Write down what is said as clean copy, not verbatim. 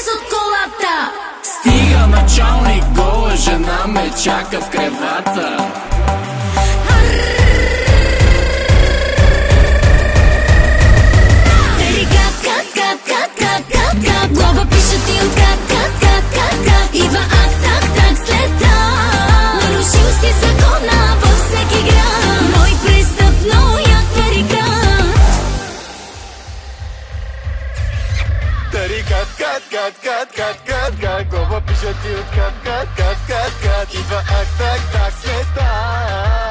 слез от колата. Стига началник, гола жена ме чака в кревата. Глоба пише ти от как идва так след так. Нарушил си закона във всеки град. Мой престъпно як тарикат. Тарикат, кат. Глоба пише ти от кат идва так след так.